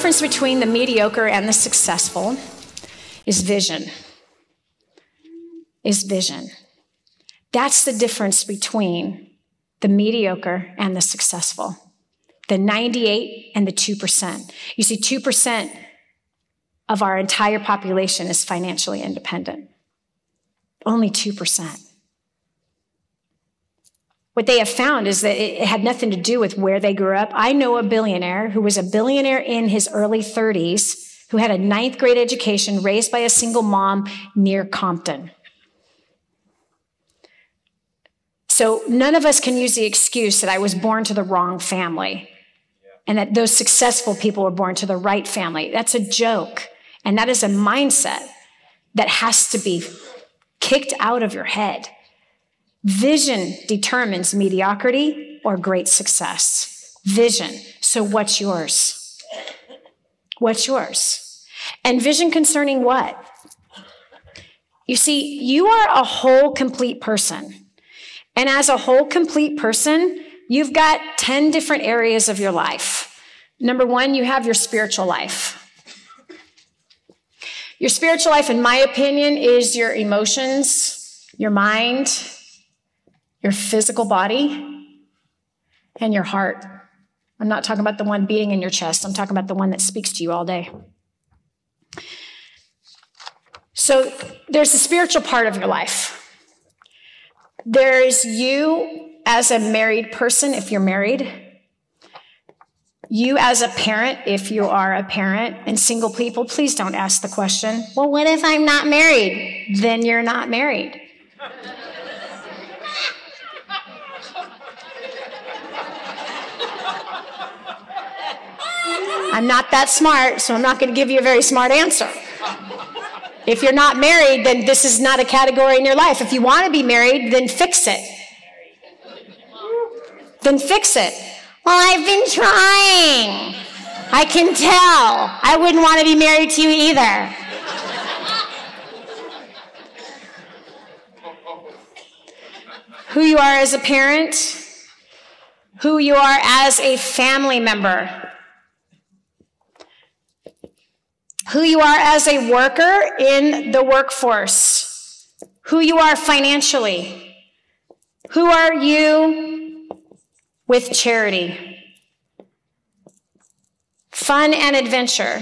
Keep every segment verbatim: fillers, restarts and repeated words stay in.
difference between the mediocre and the successful is vision. Is vision. That's the difference between the mediocre and the successful. The ninety-eight and the two percent. You see, two percent of our entire population is financially independent. Only two percent. What they have found is that it had nothing to do with where they grew up. I know a billionaire who was a billionaire in his early thirties, who had a ninth grade education, raised by a single mom near Compton. So none of us can use the excuse that I was born to the wrong family and that those successful people were born to the right family. That's a joke. And that is a mindset that has to be kicked out of your head. Vision determines mediocrity or great success. Vision. So what's yours? What's yours? And vision concerning what? You see, you are a whole, complete person. And as a whole, complete person, you've got ten different areas of your life. Number one, you have your spiritual life. Your spiritual life, in my opinion, is your emotions, your mind, your physical body, and your heart. I'm not talking about the one beating in your chest. I'm talking about the one that speaks to you all day. So there's the spiritual part of your life. There's you as a married person, if you're married. You as a parent, if you are a parent. And single people, please don't ask the question, well, what if I'm not married? Then you're not married. I'm not that smart, so I'm not going to give you a very smart answer. If you're not married, then this is not a category in your life. If you want to be married, then fix it. Then fix it. Well, I've been trying. I can tell. I wouldn't want to be married to you either. Who you are as a parent, who you are as a family member, who you are as a worker in the workforce, who you are financially, who are you with charity, fun and adventure,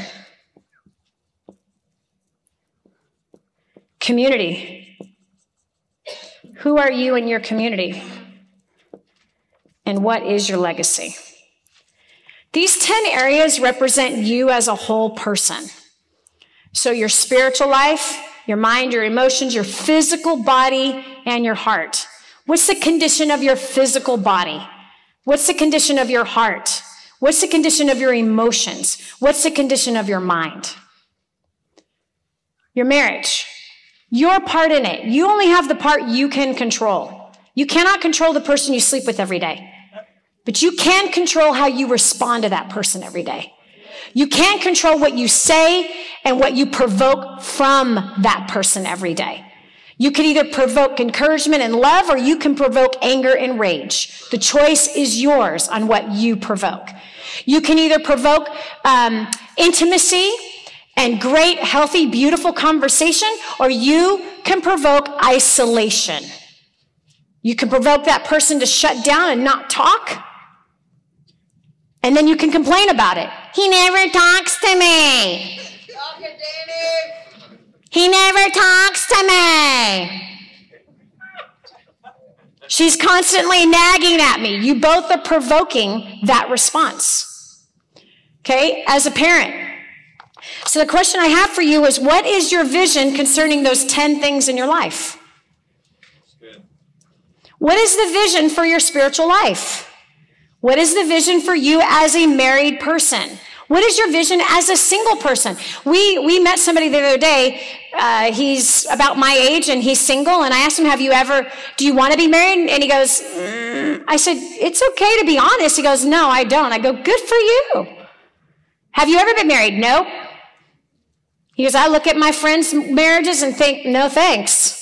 community, who are you in your community, and what is your legacy? These ten areas represent you as a whole person. So your spiritual life, your mind, your emotions, your physical body, and your heart. What's the condition of your physical body? What's the condition of your heart? What's the condition of your emotions? What's the condition of your mind? Your marriage. Your part in it. You only have the part you can control. You cannot control the person you sleep with every day. But you can control how you respond to that person every day. You can't control what you say and what you provoke from that person every day. You can either provoke encouragement and love, or you can provoke anger and rage. The choice is yours on what you provoke. You can either provoke um, intimacy and great, healthy, beautiful conversation, or you can provoke isolation. You can provoke that person to shut down and not talk. And then you can complain about it. He never talks to me. He never talks to me. She's constantly nagging at me. You both are provoking that response. Okay, as a parent. So the question I have for you is, what is your vision concerning those ten things in your life? What is the vision for your spiritual life? What is the vision for you as a married person? What is your vision as a single person? We we met somebody the other day. Uh, he's about my age and he's single. And I asked him, have you ever, do you want to be married? And he goes, mm. I said, it's okay to be honest. He goes, no, I don't. I go, good for you. Have you ever been married? No. He goes, I look at my friends' marriages and think, no thanks.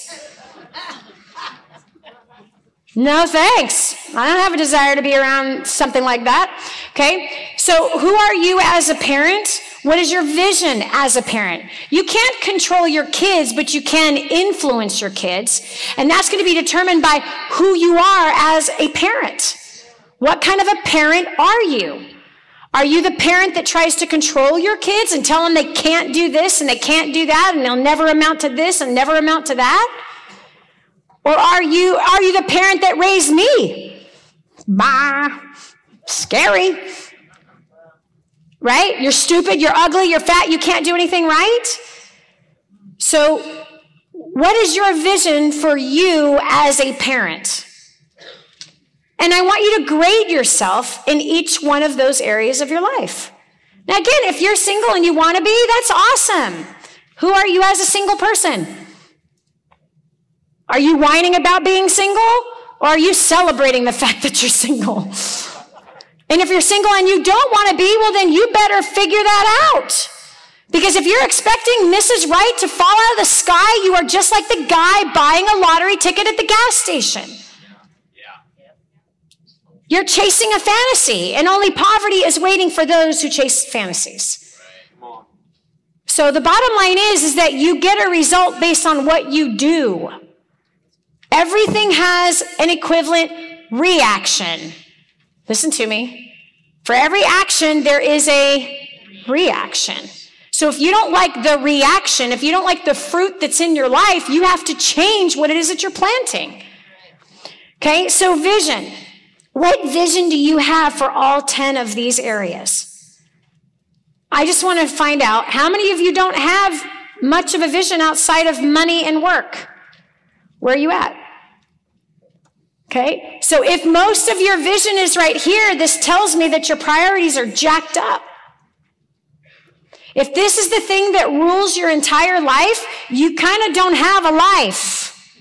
No, thanks. I don't have a desire to be around something like that. Okay? So who are you as a parent? What is your vision as a parent? You can't control your kids, but you can influence your kids. And that's going to be determined by who you are as a parent. What kind of a parent are you? Are you the parent that tries to control your kids and tell them they can't do this and they can't do that and they'll never amount to this and never amount to that? Or are you, are you the parent that raised me? Bah, scary. Right? You're stupid, you're ugly, you're fat, you can't do anything right. So, what is your vision for you as a parent? And I want you to grade yourself in each one of those areas of your life. Now again, if you're single and you want to be, that's awesome. Who are you as a single person? Are you whining about being single? Or are you celebrating the fact that you're single? And if you're single and you don't want to be, well then you better figure that out. Because if you're expecting Missus Right to fall out of the sky, you are just like the guy buying a lottery ticket at the gas station. You're chasing a fantasy, and only poverty is waiting for those who chase fantasies. So the bottom line is, is that you get a result based on what you do. Everything has an equivalent reaction. Listen to me. For every action, there is a reaction. So if you don't like the reaction, if you don't like the fruit that's in your life, you have to change what it is that you're planting. Okay, so vision. What vision do you have for all ten of these areas? I just want to find out how many of you don't have much of a vision outside of money and work. Where are you at? Okay, so if most of your vision is right here, this tells me that your priorities are jacked up. If this is the thing that rules your entire life, you kind of don't have a life.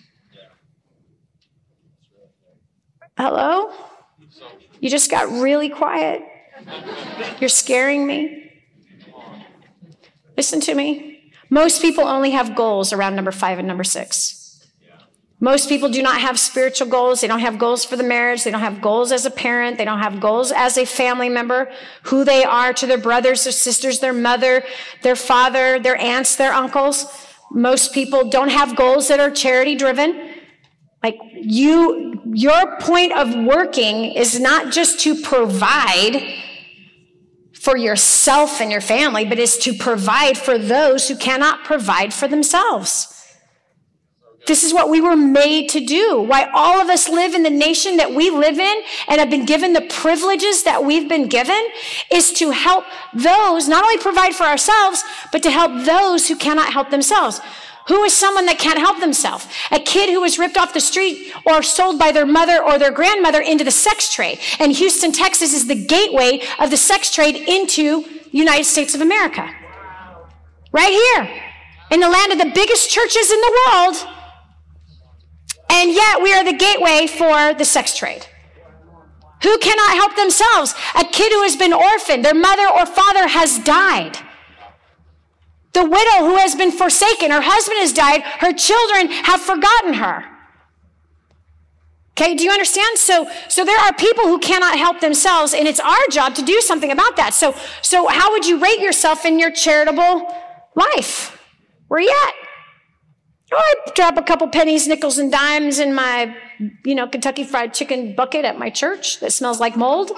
Hello? You just got really quiet. You're scaring me. Listen to me. Most people only have goals around number five and number six. Most people do not have spiritual goals. They don't have goals for the marriage. They don't have goals as a parent. They don't have goals as a family member, who they are to their brothers, their sisters, their mother, their father, their aunts, their uncles. Most people don't have goals that are charity driven. Like you, your point of working is not just to provide for yourself and your family, but is to provide for those who cannot provide for themselves. This is what we were made to do. Why all of us live in the nation that we live in and have been given the privileges that we've been given is to help those, not only provide for ourselves, but to help those who cannot help themselves. Who is someone that can't help themselves? A kid who was ripped off the street or sold by their mother or their grandmother into the sex trade. And Houston, Texas is the gateway of the sex trade into the United States of America. Right here, in the land of the biggest churches in the world. And yet we are the gateway for the sex trade. Who cannot help themselves? A kid who has been orphaned. Their mother or father has died. The widow who has been forsaken, her husband has died, her children have forgotten her. Okay, do you understand? So, so there are people who cannot help themselves, and it's our job to do something about that. So, so how would you rate yourself in your charitable life? Where are you at? Oh, I drop a couple pennies, nickels, and dimes in my, you know, Kentucky Fried Chicken bucket at my church that smells like mold.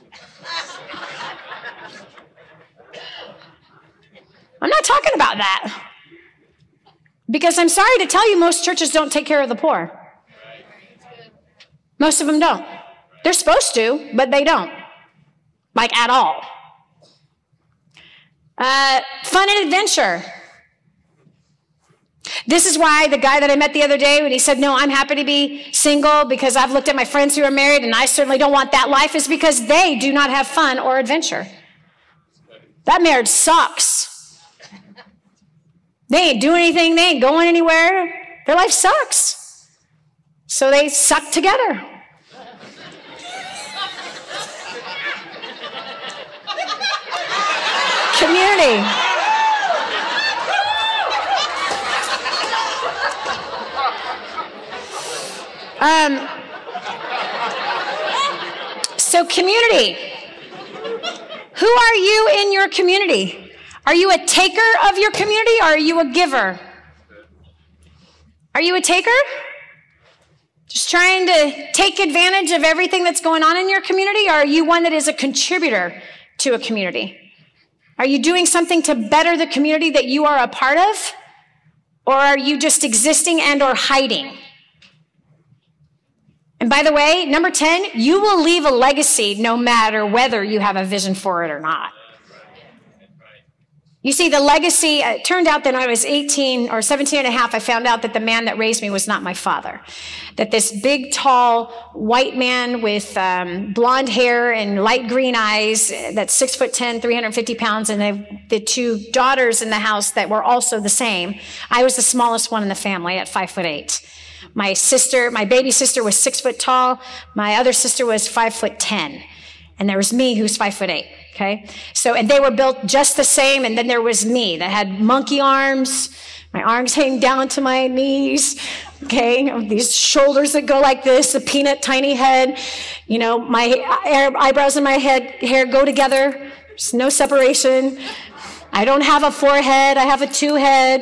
I'm not talking about that. Because I'm sorry to tell you, most churches don't take care of the poor. Most of them don't. They're supposed to, but they don't. Like, at all. Uh, fun and adventure. This is why the guy that I met the other day, when he said, no, I'm happy to be single because I've looked at my friends who are married and I certainly don't want that life, is because they do not have fun or adventure. That marriage sucks. They ain't doing anything. They ain't going anywhere. Their life sucks. So they suck together. Community. Um, so community. Who are you in your community? Are you a taker of your community or are you a giver? Are you a taker? Just trying to take advantage of everything that's going on in your community? Or are you one that is a contributor to a community? Are you doing something to better the community that you are a part of? Or are you just existing and or hiding? And by the way, number ten, you will leave a legacy no matter whether you have a vision for it or not. You see, the legacy, it turned out that when I was eighteen or seventeen and a half, I found out that the man that raised me was not my father. That this big, tall, white man with um, blonde hair and light green eyes, that's six foot ten, three hundred fifty pounds, and they, the two daughters in the house that were also the same. I was the smallest one in the family at five foot eight. My sister, my baby sister was six foot tall. My other sister was five foot ten. And there was me who's five foot eight. Okay. So, and they were built just the same. And then there was me that had monkey arms. My arms hang down to my knees. Okay. These shoulders that go like this, a peanut tiny head. You know, my eyebrows and my head hair go together. There's no separation. I don't have a forehead. I have a two head.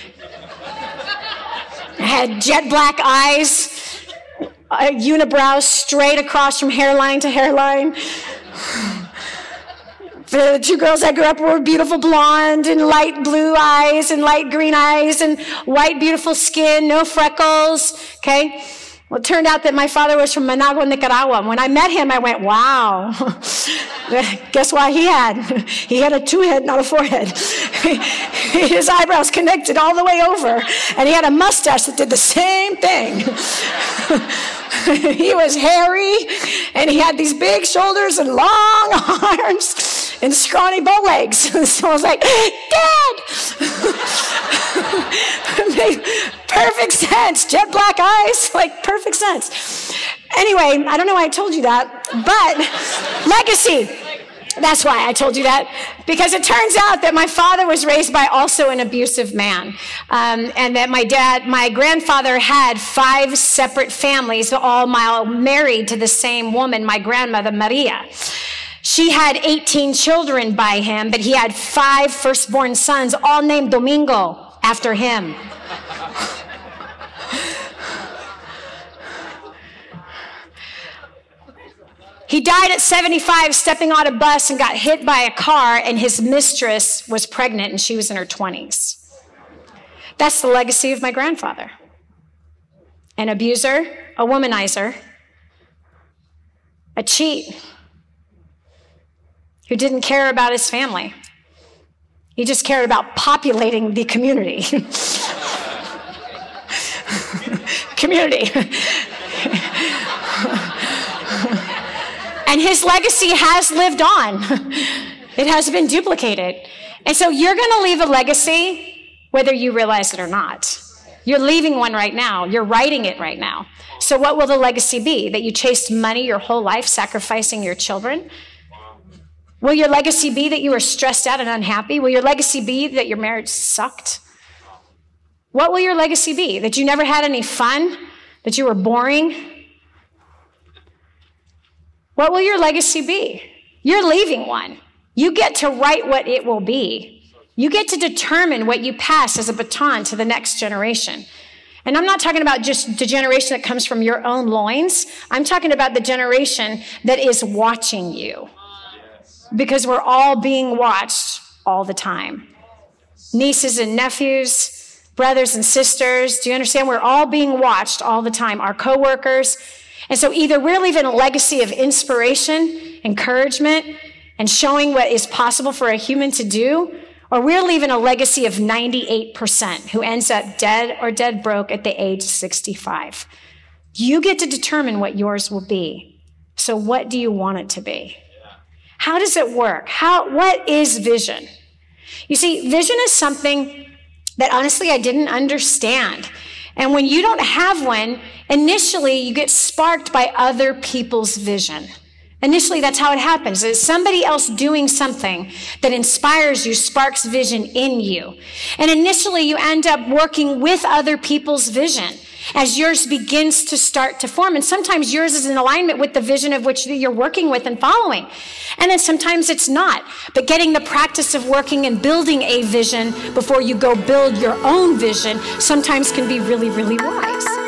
I had jet black eyes, a unibrow straight across from hairline to hairline. The two girls I grew up with were beautiful blonde and light blue eyes and light green eyes and white beautiful skin, no freckles, okay? Well, it turned out that my father was from Managua, Nicaragua. When I met him, I went, wow. Guess why he had? He had a two-head, not a forehead. His eyebrows connected all the way over. And he had a mustache that did the same thing. He was hairy, and he had these big shoulders and long arms and scrawny bow legs. So I was like, Dad! It made perfect sense. Jet black eyes, like perfect sense. Anyway, I don't know why I told you that, but legacy. That's why I told you that, because it turns out that my father was raised by also an abusive man, um, and that my dad, my grandfather had five separate families, all married to the same woman, my grandmother, Maria. She had eighteen children by him, but he had five firstborn sons, all named Domingo after him. He died at seventy-five, stepping on a bus and got hit by a car, and his mistress was pregnant, and she was in her twenties. That's the legacy of my grandfather. An abuser, a womanizer, a cheat, who didn't care about his family. He just cared about populating the community. Community. And his legacy has lived on. It has been duplicated. And so you're going to leave a legacy whether you realize it or not. You're leaving one right now. You're writing it right now. So what will the legacy be? That you chased money your whole life, sacrificing your children? Will your legacy be that you were stressed out and unhappy? Will your legacy be that your marriage sucked? What will your legacy be? That you never had any fun? That you were boring? What will your legacy be? You're leaving one. You get to write what it will be. You get to determine what you pass as a baton to the next generation. And I'm not talking about just the generation that comes from your own loins. I'm talking about the generation that is watching you. Because we're all being watched all the time. Nieces and nephews, brothers and sisters. Do you understand? We're all being watched all the time. Our coworkers. And so either we're leaving a legacy of inspiration, encouragement, and showing what is possible for a human to do, or we're leaving a legacy of ninety-eight percent who ends up dead or dead broke at the age of sixty-five. You get to determine what yours will be. So what do you want it to be? How does it work? How, what is vision? You see, vision is something that honestly I didn't understand. And when you don't have one, initially you get sparked by other people's vision. Initially, that's how it happens. It's somebody else doing something that inspires you, sparks vision in you. And initially, you end up working with other people's vision. as yours begins to start to form. And sometimes yours is in alignment with the vision of which you're working with and following. And then sometimes it's not. But getting the practice of working and building a vision before you go build your own vision sometimes can be really, really wise.